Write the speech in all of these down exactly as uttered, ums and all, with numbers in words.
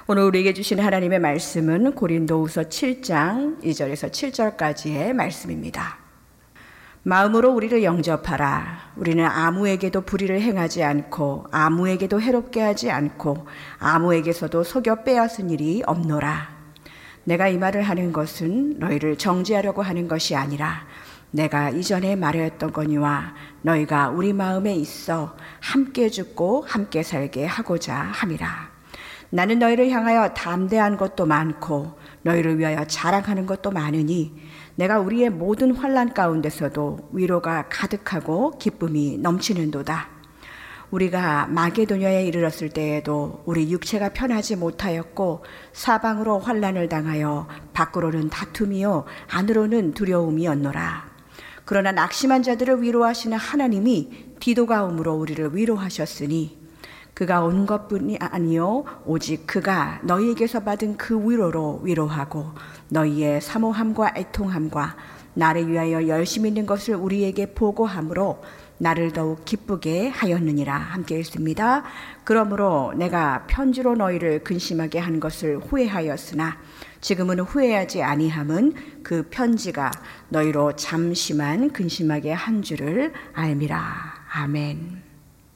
오늘 우리에게 주신 하나님의 말씀은 고린도후서 칠 장 이 절에서 칠 절까지의 말씀입니다. 마음으로 우리를 영접하라. 우리는 아무에게도 불의를 행하지 않고 아무에게도 해롭게 하지 않고 아무에게서도 속여 빼앗은 일이 없노라. 내가 이 말을 하는 것은 너희를 정죄하려고 하는 것이 아니라 내가 이전에 말하였던 거니와 너희가 우리 마음에 있어 함께 죽고 함께 살게 하고자 함이라. 나는 너희를 향하여 담대한 것도 많고 너희를 위하여 자랑하는 것도 많으니 내가 우리의 모든 환난 가운데서도 위로가 가득하고 기쁨이 넘치는도다. 우리가 마게도냐에 이르렀을 때에도 우리 육체가 편하지 못하였고 사방으로 환난을 당하여 밖으로는 다툼이요 안으로는 두려움이었노라. 그러나 낙심한 자들을 위로하시는 하나님이 디도가 오므로 우리를 위로하셨으니 그가 온 것뿐이 아니요 오직 그가 너희에게서 받은 그 위로로 위로하고 너희의 사모함과 애통함과 나를 위하여 열심히 있는 것을 우리에게 보고함으로 나를 더욱 기쁘게 하였느니라. 함께 읽습니다. 그러므로 내가 편지로 너희를 근심하게 한 것을 후회하였으나 지금은 후회하지 아니함은 그 편지가 너희로 잠시만 근심하게 한 줄을 알미라. 아멘.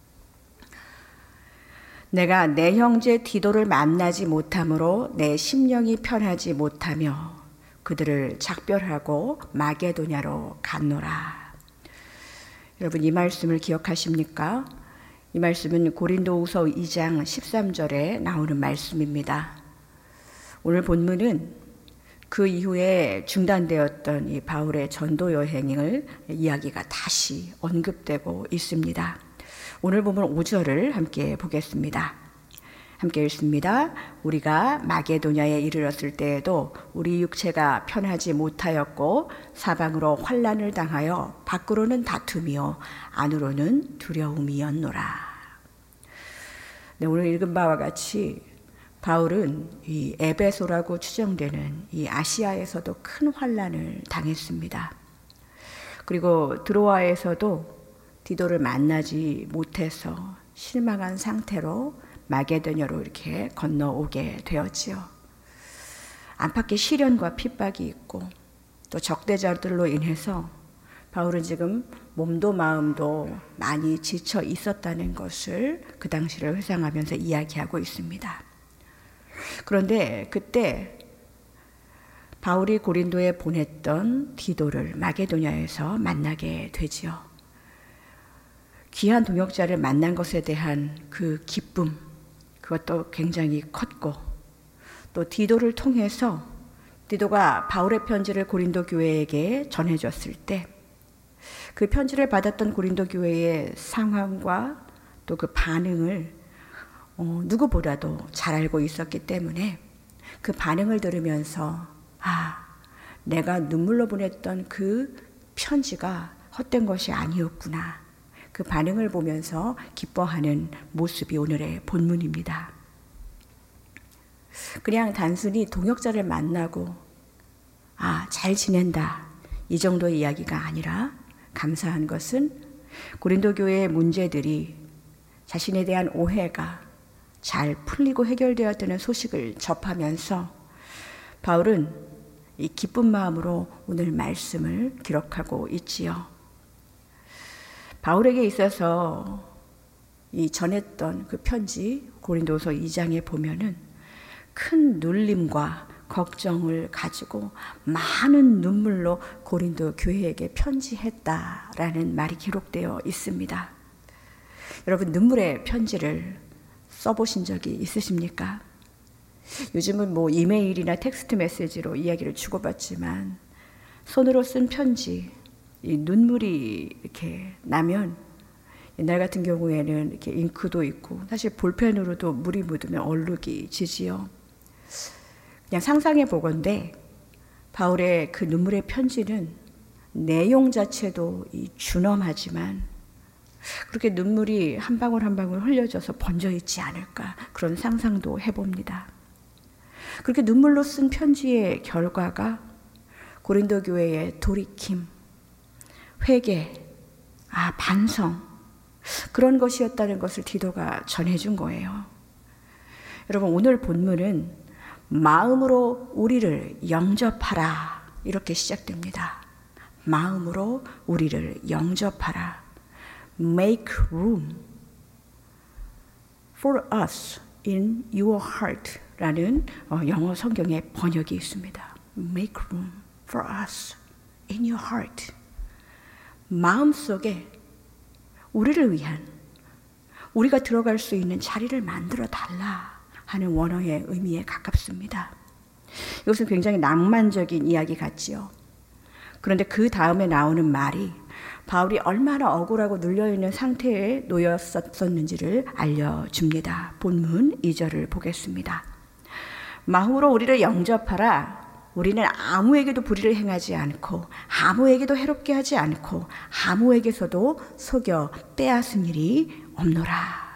내가 내 형제 디도를 만나지 못함으로 내 심령이 편하지 못하며 그들을 작별하고 마게도냐로 갔노라. 여러분 이 말씀을 기억하십니까? 이 말씀은 고린도후서 이 장 십삼 절에 나오는 말씀입니다. 오늘 본문은 그 이후에 중단되었던 이 바울의 전도 여행을 이야기가 다시 언급되고 있습니다. 오늘 보면 오 절을 함께 보겠습니다. 함께 읽습니다. 우리가 마게도냐에 이르렀을 때에도 우리 육체가 편하지 못하였고 사방으로 환난을 당하여 밖으로는 다툼이요 안으로는 두려움이었노라. 네, 오늘 읽은 바와 같이 바울은 이 에베소라고 추정되는 이 아시아에서도 큰 환난을 당했습니다. 그리고 드로아에서도 디도를 만나지 못해서 실망한 상태로 마게도냐로 이렇게 건너오게 되었지요. 안팎의 시련과 핍박이 있고 또 적대자들로 인해서 바울은 지금 몸도 마음도 많이 지쳐 있었다는 것을 그 당시를 회상하면서 이야기하고 있습니다. 그런데 그때 바울이 고린도에 보냈던 디도를 마게도냐에서 만나게 되지요. 귀한 동역자를 만난 것에 대한 그 기쁨, 그것도 굉장히 컸고 또 디도를 통해서 디도가 바울의 편지를 고린도 교회에게 전해줬을 때 그 편지를 받았던 고린도 교회의 상황과 또 그 반응을 어, 누구보다도 잘 알고 있었기 때문에 그 반응을 들으면서 아, 내가 눈물로 보냈던 그 편지가 헛된 것이 아니었구나. 그 반응을 보면서 기뻐하는 모습이 오늘의 본문입니다. 그냥 단순히 동역자를 만나고 아, 잘 지낸다 이 정도의 이야기가 아니라 감사한 것은 고린도 교회의 문제들이 자신에 대한 오해가 잘 풀리고 해결되었다는 소식을 접하면서 바울은 이 기쁜 마음으로 오늘 말씀을 기록하고 있지요. 바울에게 있어서 이 전했던 그 편지 고린도서 이 장에 보면은 큰 눌림과 걱정을 가지고 많은 눈물로 고린도 교회에게 편지했다라는 말이 기록되어 있습니다. 여러분 눈물의 편지를 써보신 적이 있으십니까? 요즘은 뭐 이메일이나 텍스트 메시지로 이야기를 주고받지만 손으로 쓴 편지, 이 눈물이 이렇게 나면 옛날 같은 경우에는 이렇게 잉크도 있고 사실 볼펜으로도 물이 묻으면 얼룩이 지지요. 그냥 상상해 보건대 바울의 그 눈물의 편지는 내용 자체도 이 준엄하지만 그렇게 눈물이 한 방울 한 방울 흘려져서 번져 있지 않을까 그런 상상도 해봅니다. 그렇게 눈물로 쓴 편지의 결과가 고린도 교회의 돌이킴, 회개, 아 반성 그런 것이었다는 것을 디도가 전해준 거예요. 여러분, 오늘 본문은 마음으로 우리를 영접하라 이렇게 시작됩니다. 마음으로 우리를 영접하라. Make room for us in your heart 라는 영어 성경의 번역이 있습니다. Make room for us in your heart. 마음속에 우리를 위한, 우리가 들어갈 수 있는 자리를 만들어 달라 하는 원어의 의미에 가깝습니다. 이것은 굉장히 낭만적인 이야기 같지요. 그런데 그 다음에 나오는 말이 바울이 얼마나 억울하고 눌려있는 상태에 놓였었는지를 알려줍니다. 본문 이 절을 보겠습니다. 마음으로 우리를 영접하라. 우리는 아무에게도 불의를 행하지 않고 아무에게도 해롭게 하지 않고 아무에게서도 속여 빼앗은 일이 없노라.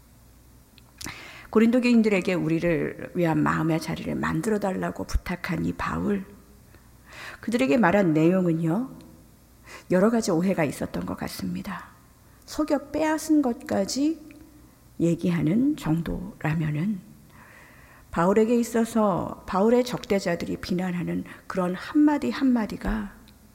고린도 교인들에게 우리를 위한 마음의 자리를 만들어 달라고 부탁한 이 바울, 그들에게 말한 내용은요, 여러 가지 오해가 있었던 것 같습니다. 속여 빼앗은 것까지 얘기하는 정도라면은 바울에게 있어서 바울의 적대자들이 비난하는 그런 한마디 한마디가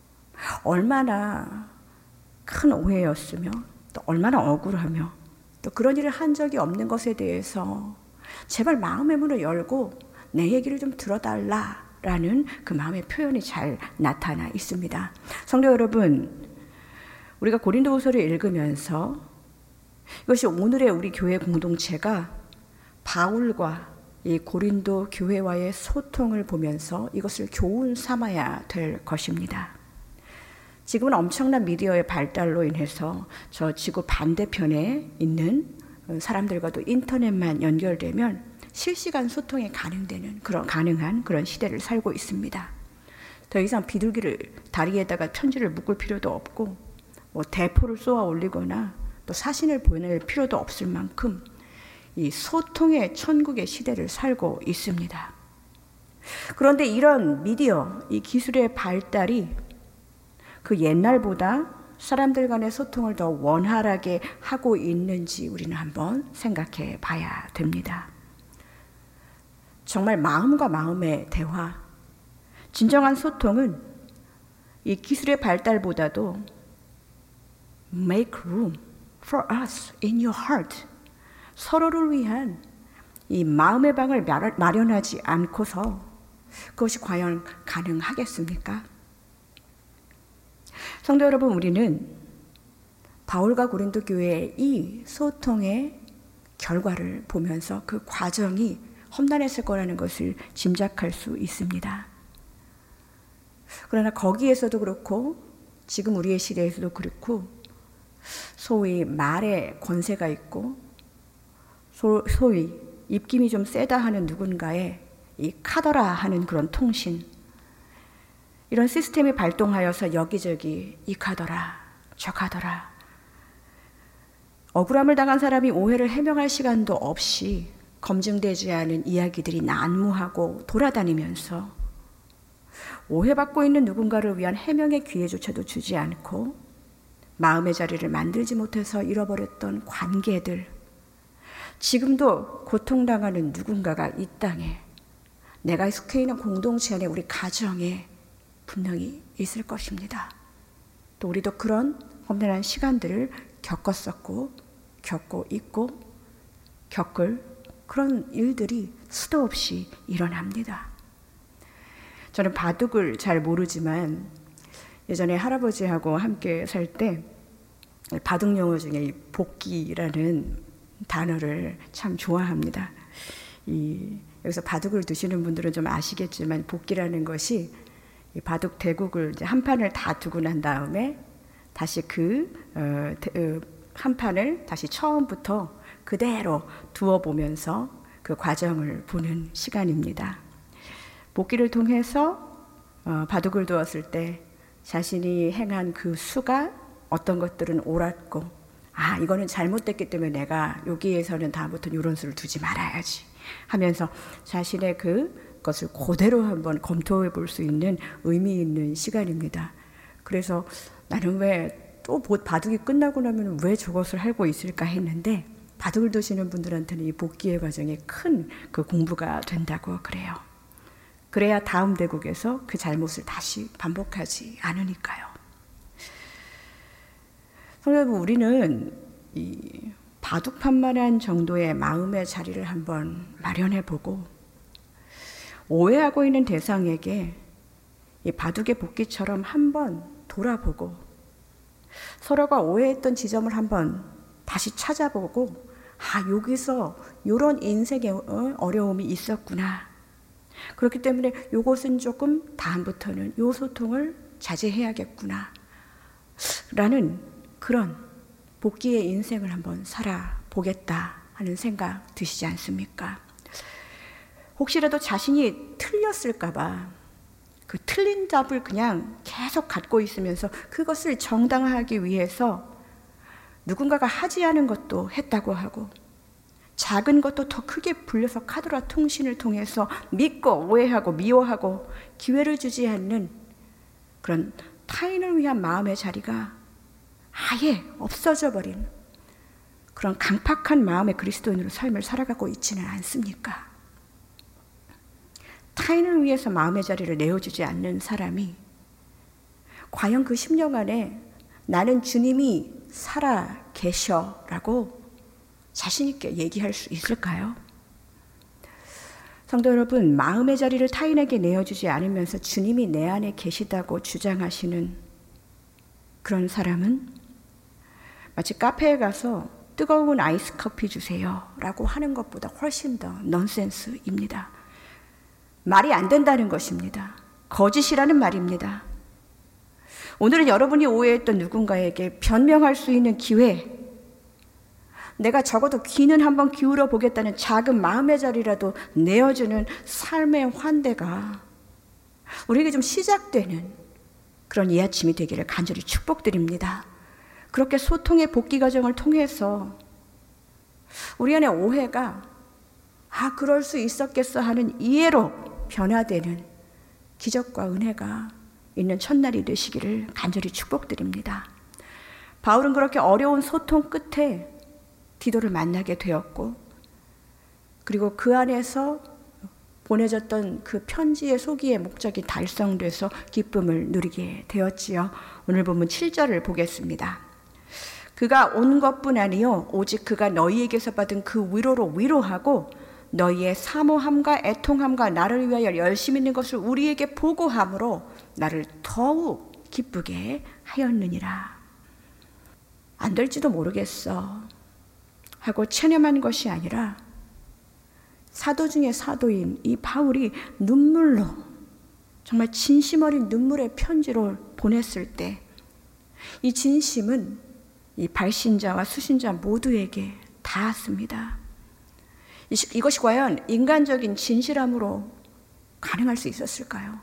얼마나 큰 오해였으며 또 얼마나 억울하며 또 그런 일을 한 적이 없는 것에 대해서 제발 마음의 문을 열고 내 얘기를 좀 들어달라라는 그 마음의 표현이 잘 나타나 있습니다. 성도 여러분, 우리가 고린도후서를 읽으면서 이것이 오늘의 우리 교회 공동체가 바울과 이 고린도 교회와의 소통을 보면서 이것을 교훈 삼아야 될 것입니다. 지금은 엄청난 미디어의 발달로 인해서 저 지구 반대편에 있는 사람들과도 인터넷만 연결되면 실시간 소통이 가능되는 그런 가능한 그런 시대를 살고 있습니다. 더 이상 비둘기를 다리에다가 편지를 묶을 필요도 없고 뭐 대포를 쏘아 올리거나 또 사진을 보낼 필요도 없을 만큼 이 소통의 천국의 시대를 살고 있습니다. 그런데 이런 미디어, 이 기술의 발달이 그 옛날보다 사람들 간의 소통을 더 원활하게 하고 있는지 우리는 한번 생각해 봐야 됩니다. 정말 마음과 마음의 대화, 진정한 소통은 이 기술의 발달보다도 make room for us in your heart, 서로를 위한 이 마음의 방을 마련하지 않고서 그것이 과연 가능하겠습니까? 성도 여러분, 우리는 바울과 고린도 교회의 이 소통의 결과를 보면서 그 과정이 험난했을 거라는 것을 짐작할 수 있습니다. 그러나 거기에서도 그렇고 지금 우리의 시대에서도 그렇고 소위 말에 권세가 있고 소, 소위 입김이 좀 세다 하는 누군가의 이 카더라 하는 그런 통신, 이런 시스템이 발동하여서 여기저기 이 카더라 저 카더라, 억울함을 당한 사람이 오해를 해명할 시간도 없이 검증되지 않은 이야기들이 난무하고 돌아다니면서 오해받고 있는 누군가를 위한 해명의 기회조차도 주지 않고 마음의 자리를 만들지 못해서 잃어버렸던 관계들, 지금도 고통당하는 누군가가 이 땅에, 내가 속해 있는 공동체 안에 우리 가정에 분명히 있을 것입니다. 또 우리도 그런 험난한 시간들을 겪었었고 겪고 있고 겪을 그런 일들이 수도 없이 일어납니다. 저는 바둑을 잘 모르지만 예전에 할아버지하고 함께 살 때 바둑 용어 중에 이 복기라는 단어를 참 좋아합니다. 이 여기서 바둑을 두시는 분들은 좀 아시겠지만 복기라는 것이 이 바둑 대국을 이제 한 판을 다 두고 난 다음에 다시 그 어, 어, 한 판을 다시 처음부터 그대로 두어 보면서 그 과정을 보는 시간입니다. 복기를 통해서 어, 바둑을 두었을 때 자신이 행한 그 수가 어떤 것들은 옳았고, 아 이거는 잘못됐기 때문에 내가 여기에서는 다음부터는 이런 수를 두지 말아야지 하면서 자신의 그것을 그대로 한번 검토해 볼 수 있는 의미 있는 시간입니다. 그래서 나는 왜 또 바둑이 끝나고 나면 왜 저것을 하고 있을까 했는데 바둑을 두시는 분들한테는 이 복귀의 과정이 큰 그 공부가 된다고 그래요. 그래야 다음 대국에서 그 잘못을 다시 반복하지 않으니까요. 성도 여러분, 우리는 이 바둑판만한 정도의 마음의 자리를 한번 마련해보고 오해하고 있는 대상에게 이 바둑의 복귀처럼 한번 돌아보고 서로가 오해했던 지점을 한번 다시 찾아보고 아, 여기서 이런 인생의 어려움이 있었구나. 그렇기 때문에 이것은 조금 다음부터는 이 소통을 자제해야겠구나 라는 그런 복귀의 인생을 한번 살아보겠다 하는 생각 드시지 않습니까? 혹시라도 자신이 틀렸을까 봐 그 틀린 답을 그냥 계속 갖고 있으면서 그것을 정당화하기 위해서 누군가가 하지 않은 것도 했다고 하고 작은 것도 더 크게 불려서 카드라 통신을 통해서 믿고 오해하고 미워하고 기회를 주지 않는 그런 타인을 위한 마음의 자리가 아예 없어져 버린 그런 강팍한 마음의 그리스도인으로 삶을 살아가고 있지는 않습니까? 타인을 위해서 마음의 자리를 내어주지 않는 사람이 과연 그 십 년 안에 나는 주님이 살아 계셔라고 자신 있게 얘기할 수 있을까요? 성도 여러분, 마음의 자리를 타인에게 내어주지 않으면서 주님이 내 안에 계시다고 주장하시는 그런 사람은 마치 카페에 가서 뜨거운 아이스 커피 주세요 라고 하는 것보다 훨씬 더 넌센스입니다. 말이 안 된다는 것입니다. 거짓이라는 말입니다. 오늘은 여러분이 오해했던 누군가에게 변명할 수 있는 기회, 내가 적어도 귀는 한번 기울여 보겠다는 작은 마음의 자리라도 내어주는 삶의 환대가 우리에게 좀 시작되는 그런 이 아침이 되기를 간절히 축복드립니다. 그렇게 소통의 복귀 과정을 통해서 우리 안에 오해가 아, 그럴 수 있었겠어 하는 이해로 변화되는 기적과 은혜가 있는 첫날이 되시기를 간절히 축복드립니다. 바울은 그렇게 어려운 소통 끝에 디도를 만나게 되었고 그리고 그 안에서 보내졌던 그 편지의 소기의 목적이 달성돼서 기쁨을 누리게 되었지요. 오늘 본문 칠 절을 보겠습니다. 그가 온 것뿐 아니요 오직 그가 너희에게서 받은 그 위로로 위로하고 너희의 사모함과 애통함과 나를 위하여 열심히 있는 것을 우리에게 보고함으로 나를 더욱 기쁘게 하였느니라. 안 될지도 모르겠어 하고 체념한 것이 아니라 사도 중에 사도인 이 바울이 눈물로 정말 진심 어린 눈물의 편지를 보냈을 때 이 진심은 이 발신자와 수신자 모두에게 닿았습니다. 이것이 과연 인간적인 진실함으로 가능할 수 있었을까요?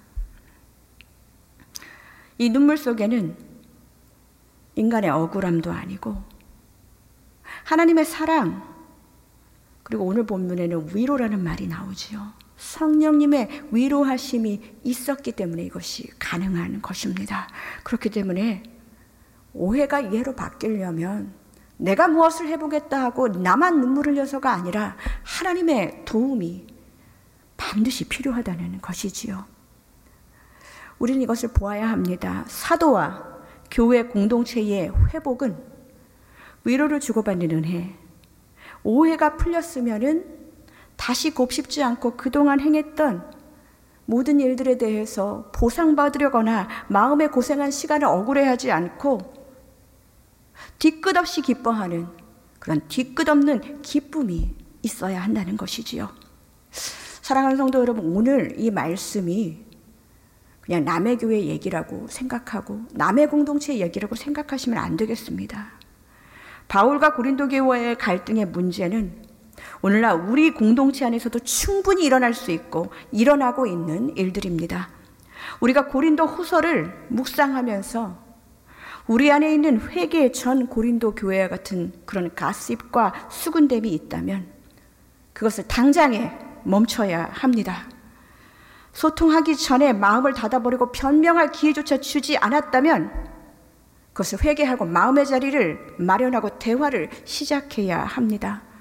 이 눈물 속에는 인간의 억울함도 아니고 하나님의 사랑, 그리고 오늘 본문에는 위로라는 말이 나오지요. 성령님의 위로하심이 있었기 때문에 이것이 가능한 것입니다. 그렇기 때문에 오해가 이해로 바뀌려면 내가 무엇을 해보겠다 하고 나만 눈물 흘려서가 아니라 하나님의 도움이 반드시 필요하다는 것이지요. 우리는 이것을 보아야 합니다. 사도와 교회 공동체의 회복은 위로를 주고받는 은혜, 오해가 풀렸으면은 다시 곱씹지 않고 그동안 행했던 모든 일들에 대해서 보상받으려거나 마음에 고생한 시간을 억울해하지 않고 뒤끝 없이 기뻐하는 그런 뒤끝 없는 기쁨이 있어야 한다는 것이지요. 사랑하는 성도 여러분, 오늘 이 말씀이 그냥 남의 교회 얘기라고 생각하고 남의 공동체 얘기라고 생각하시면 안 되겠습니다. 바울과 고린도 교회의 갈등의 문제는 오늘날 우리 공동체 안에서도 충분히 일어날 수 있고 일어나고 있는 일들입니다. 우리가 고린도 후서를 묵상하면서 우리 안에 있는 회개 전 고린도 교회와 같은 그런 가십과 수군됨이 있다면 그것을 당장에 멈춰야 합니다. 소통하기 전에 마음을 닫아버리고 변명할 기회조차 주지 않았다면 그것을 회개하고 마음의 자리를 마련하고 대화를 시작해야 합니다.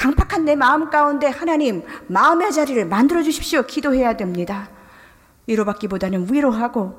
강팍한 내 마음 가운데 하나님 마음의 자리를 만들어 주십시오. 기도해야 됩니다. 위로받기보다는 위로하고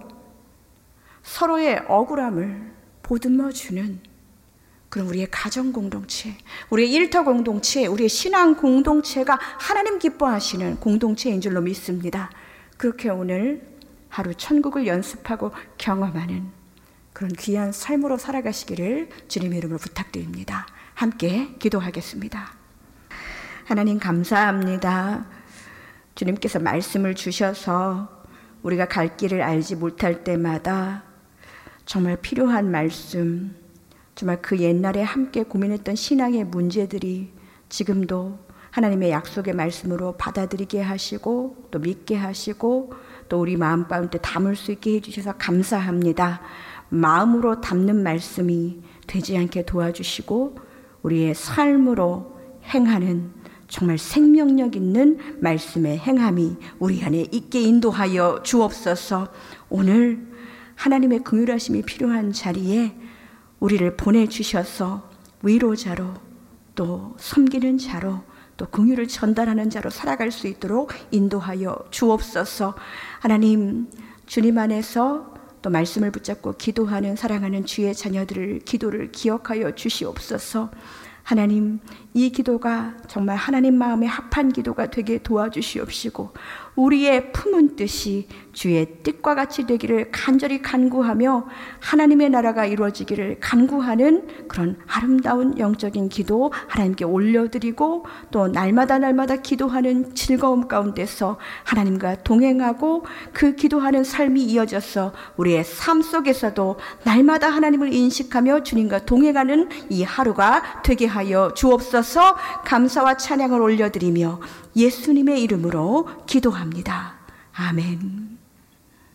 서로의 억울함을 보듬어 주는 그런 우리의 가정 공동체, 우리의 일터 공동체, 우리의 신앙 공동체가 하나님 기뻐하시는 공동체인 줄로 믿습니다. 그렇게 오늘 하루 천국을 연습하고 경험하는 그런 귀한 삶으로 살아가시기를 주님의 이름으로 부탁드립니다. 함께 기도하겠습니다. 하나님 감사합니다. 주님께서 말씀을 주셔서 우리가 갈 길을 알지 못할 때마다 정말 필요한 말씀, 정말 그 옛날에 함께 고민했던 신앙의 문제들이 지금도 하나님의 약속의 말씀으로 받아들이게 하시고 또 믿게 하시고 또 우리 마음 가운데 담을 수 있게 해주셔서 감사합니다. 마음으로 담는 말씀이 되지 않게 도와주시고 우리의 삶으로 행하는 정말 생명력 있는 말씀의 행함이 우리 안에 있게 인도하여 주옵소서. 오늘 하나님의 긍휼하심이 필요한 자리에 우리를 보내주셔서 위로자로 또 섬기는 자로 또 긍휼을 전달하는 자로 살아갈 수 있도록 인도하여 주옵소서. 하나님 주님 안에서 또 말씀을 붙잡고 기도하는 사랑하는 주의 자녀들을 기도를 기억하여 주시옵소서. 하나님 이 기도가 정말 하나님 마음에 합한 기도가 되게 도와주시옵시고 우리의 품은 뜻이 주의 뜻과 같이 되기를 간절히 간구하며 하나님의 나라가 이루어지기를 간구하는 그런 아름다운 영적인 기도 하나님께 올려드리고 또 날마다 날마다 기도하는 즐거움 가운데서 하나님과 동행하고 그 기도하는 삶이 이어져서 우리의 삶 속에서도 날마다 하나님을 인식하며 주님과 동행하는 이 하루가 되게 하여 주옵소서. 감사와 찬양을 올려드리며 예수님의 이름으로 기도합니다. 아멘.